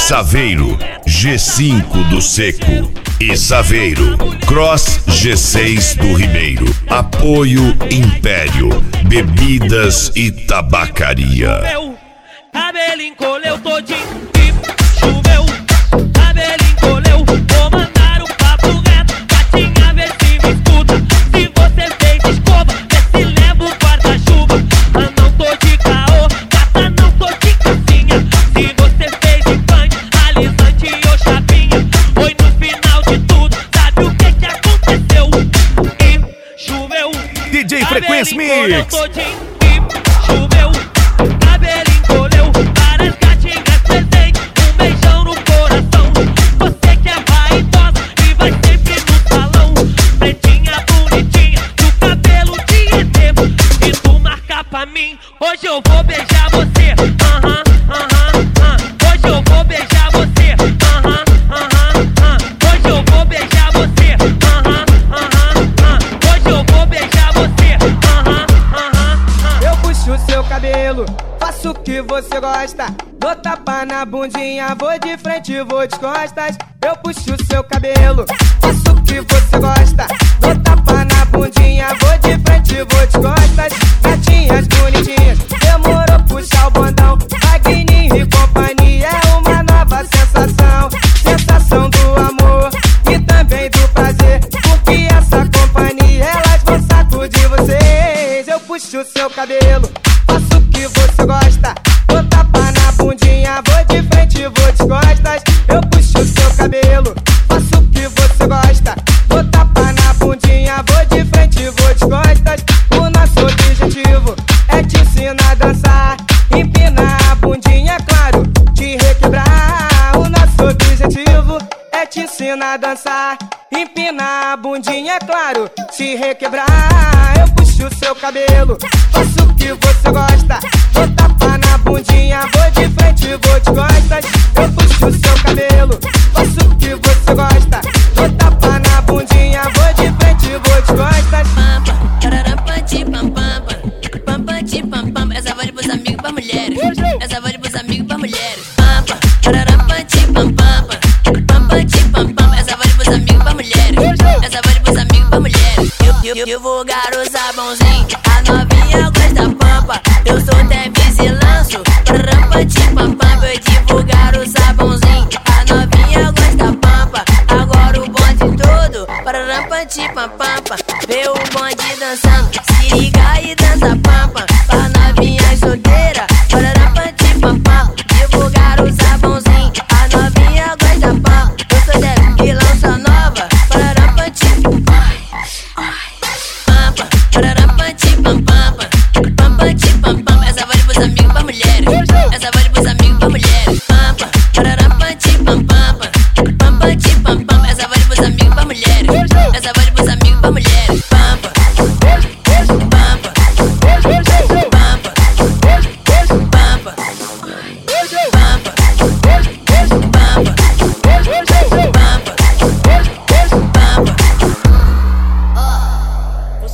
Saveiro, G5 do Seco. E Saveiro, Cross G6 do Ribeiro. Apoio Império, bebidas e tabacaria. Meu cabelo encolheu todinho e choveu. Cabelo encolheu, vou mandar um papo reto. Gatinha, vê se me escuta. Se você fez escova, vê se leva o guarda-chuva. Ah, não tô de caô, gata, não tô de cassinha. Se você fez implante, alisante ou chapinha, foi no final de tudo, sabe o que aconteceu? E choveu. DJ Frequência Mix. Todinho e choveu. Cabelo encolheu, várias gatinhas presentes, um beijão no coração. Você que é vaidosa e vai sempre no salão. Pretinha, bonitinha, do cabelo de ET. E tu marca pra mim, hoje eu vou beijar você. Hoje eu vou beijar você. Hoje eu vou beijar você. Hoje eu vou beijar você. Eu puxo seu cabelo, faço o que você gosta. Dou tapa na bundinha, vou de frente, vou de costas. Eu puxo seu cabelo, faço o que você gosta. Dou tapa na bundinha, vou de frente, vou de costas. Gatinhas bonitinhas, demorou puxar o bondão. Magninho e companhia é uma nova sensação. Sensação do amor e também do prazer, porque essa companhia elas vão sacudir vocês. Eu puxo seu cabelo, faço o que você gosta. Vou tapar na bundinha, vou de frente, vou de costas. Eu puxo seu cabelo, faço o que você gosta. Vou tapar na bundinha, vou de frente, vou de costas. O nosso objetivo é te ensinar a dançar. Empinar a bundinha, claro, te requebrar. O nosso objetivo é te ensinar a dançar. Empinar a bundinha, claro, te requebrar. Eu puxo seu cabelo, faço o que você gosta. Vou tapar na bundinha, vou de frente, vou de costas. Eu puxo seu cabelo, faço o que você gosta. Vou tapar na bundinha, vou de frente, vou de costas. Essa vale pros amigos pra mulheres. Essa vale pros amigos pra mulheres. Essa vale pros amigos pra mulheres. Essa vale pros amigos pra mulheres. Divulgar o sabãozinho, a novinha gosta pampa. Eu sou Tevis e lanço. Eu divulgar o sabãozinho, a novinha gosta pampa. Agora o bonde todo, pampa. Vê o bonde dançando, se liga e dança pampa. Pra novinha solteira, pampa. Divulgar o sabãozinho, a novinha gosta pampa. Eu sou Tevis e lanço a nova, pampa. Essa vale pros amigos pra mulheres. Essa vale pros amigos pra mulheres. Essa vale pros amigos pra mulheres. Essa vale pros amigos pra mulheres.